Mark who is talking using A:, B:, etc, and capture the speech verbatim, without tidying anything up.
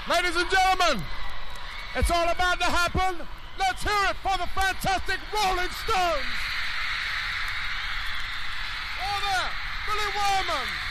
A: Ladies and gentlemen, it's all about to happen. Let's hear it for the fantastic Rolling Stones. Oh there, Billy Wyman.